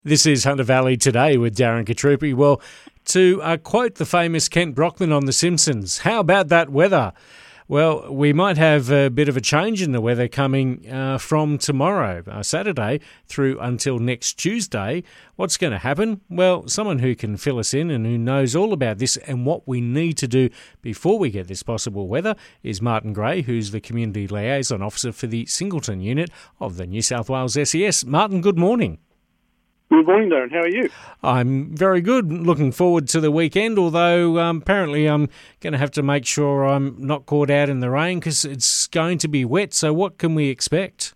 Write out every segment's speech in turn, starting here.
This is Hunter Valley Today with Darren Katrupi. Well, to quote the famous Kent Brockman on The Simpsons, how about that weather? Well, we might have a bit of a change in the weather coming from tomorrow, Saturday, through until next Tuesday. What's going to happen? Well, someone who can fill us in and who knows all about this and what we need to do before we get this possible weather is Martin Gray, who's the Community Liaison Officer for the Singleton unit of the New South Wales SES. Martin, good morning. Good morning, Darren. How are you? I'm very good. Looking forward to the weekend, although apparently I'm going to have to make sure I'm not caught out in the rain because it's going to be wet. So what can we expect?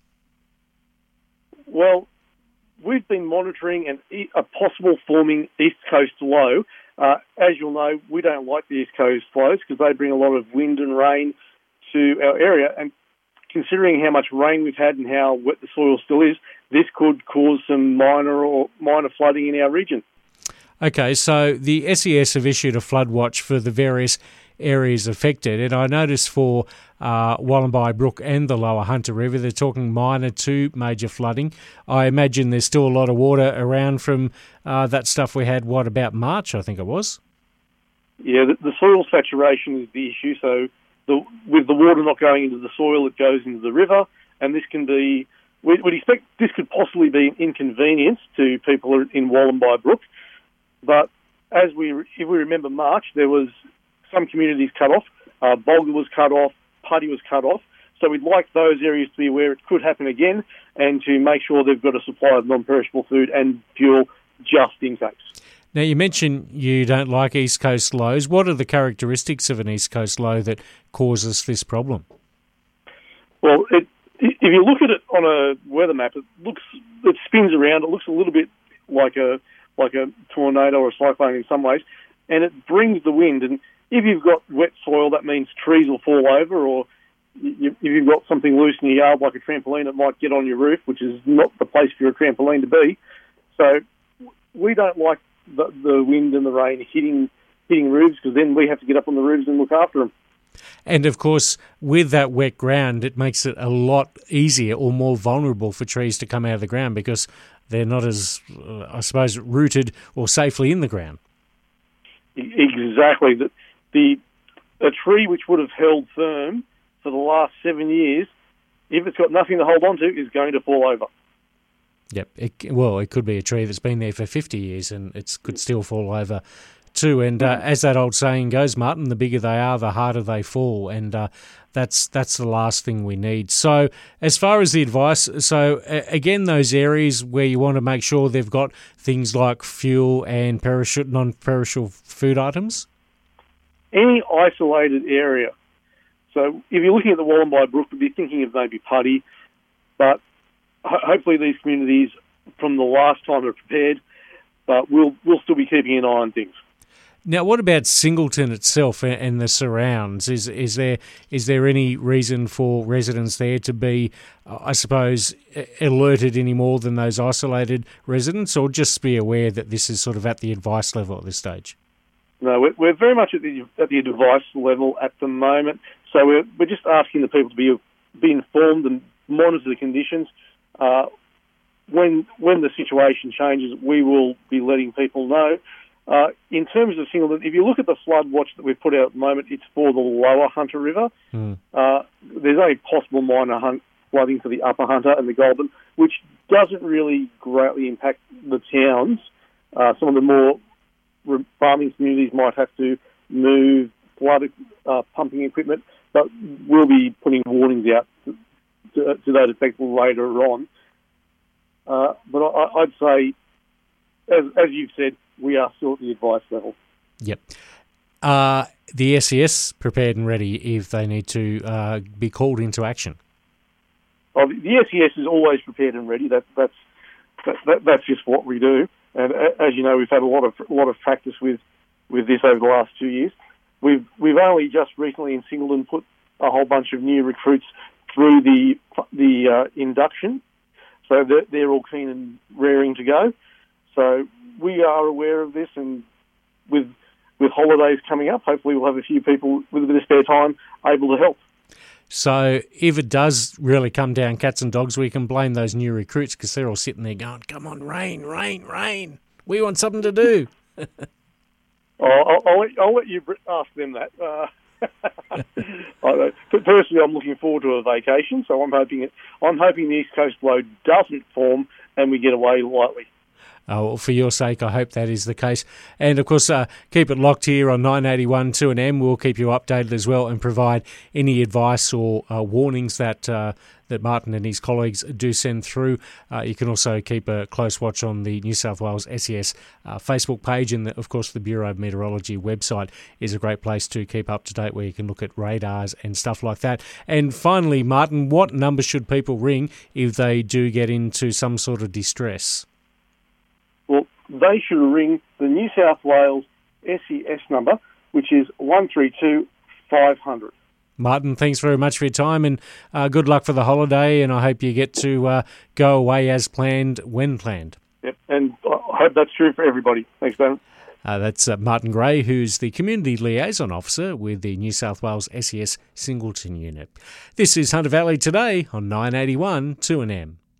Well, we've been monitoring a possible forming East Coast low. As you'll know, we don't like the East Coast flows because they bring a lot of wind and rain to our area. And considering how much rain we've had and how wet the soil still is, this could cause some minor flooding in our region. Okay, so the SES have issued a flood watch for the various areas affected, and I noticed for Wallumbye Brook and the Lower Hunter River, they're talking minor to major flooding. I imagine there's still a lot of water around from that stuff we had, about March, I think it was? Yeah, the soil saturation is the issue, so with the water not going into the soil, it goes into the river, and this can be... We'd expect this could possibly be an inconvenience to people in Wallumbye Brook, but if we remember March, there was some communities cut off. Bulga was cut off, Putty was cut off, so we'd like those areas to be where it could happen again and to make sure they've got a supply of non-perishable food and fuel just in case. Now, you mentioned you don't like East Coast lows. What are the characteristics of an East Coast low that causes this problem? Well, if you look at it on a weather map, it spins around. It looks a little bit like a tornado or a cyclone in some ways, and it brings the wind. And if you've got wet soil, that means trees will fall over, or if you've got something loose in your yard like a trampoline, it might get on your roof, which is not the place for a trampoline to be. So we don't like the wind and the rain hitting roofs, because then we have to get up on the roofs and look after them. And, of course, with that wet ground, it makes it a lot easier or more vulnerable for trees to come out of the ground because they're not as, I suppose, rooted or safely in the ground. Exactly. A tree which would have held firm for the last 7 years, if it's got nothing to hold on to, is going to fall over. Yep. It could be a tree that's been there for 50 years and it could still fall over too. And as that old saying goes, Martin, the bigger they are, the harder they fall. And that's the last thing we need. So as far as the advice, again, those areas where you want to make sure they've got things like fuel and non-perishable food items? Any isolated area. So if you're looking at the Wallumbye Brook, we'd be thinking of maybe Putty, but hopefully these communities from the last time are prepared, but we'll still be keeping an eye on things. Now, what about Singleton itself and the surrounds? Is there any reason for residents there to be, I suppose, alerted any more than those isolated residents, or just be aware that this is sort of at the advice level at this stage? No, we're very much at the advice level at the moment. So we're just asking the people to be informed and monitor the conditions. When the situation changes, we will be letting people know. In terms of Singleton, if you look at the flood watch that we've put out at the moment, it's for the Lower Hunter River. There's only possible minor flooding for the Upper Hunter and the Goulburn, which doesn't really greatly impact the towns. Some of the more farming communities might have to move flood pumping equipment, but we'll be putting warnings out to those affected later on. But I'd say, as you've said, we are still at the advice level. Yep. The SES prepared and ready if they need to be called into action? Oh, the SES is always prepared and ready. That's just what we do. And as you know, we've had a lot of practice with this over the last 2 years. We've only just recently in Singleton put a whole bunch of new recruits through the induction, so they're all keen and raring to go. So we are aware of this, and with holidays coming up, hopefully we'll have a few people with a bit of spare time able to help. So if it does really come down cats and dogs, we can blame those new recruits because they're all sitting there going, come on, rain, rain, rain. We want something to do. I'll let you ask them that. Personally, I'm looking forward to a vacation, so I'm hoping the East Coast low doesn't form and we get away lightly. Well, for your sake, I hope that is the case. And, of course, keep it locked here on 981 2AM. We'll keep you updated as well and provide any advice or warnings that Martin and his colleagues do send through. You can also keep a close watch on the New South Wales SES Facebook page, and, of course, the Bureau of Meteorology website is a great place to keep up to date where you can look at radars and stuff like that. And finally, Martin, what number should people ring if they do get into some sort of distress? Well, they should ring the New South Wales SES number, which is 132 500. Martin, thanks very much for your time, and good luck for the holiday, and I hope you get to go away as planned when planned. Yep, and I hope that's true for everybody. Thanks, Ben. That's Martin Gray, who's the Community Liaison Officer with the New South Wales SES Singleton Unit. This is Hunter Valley Today on 981 2AM.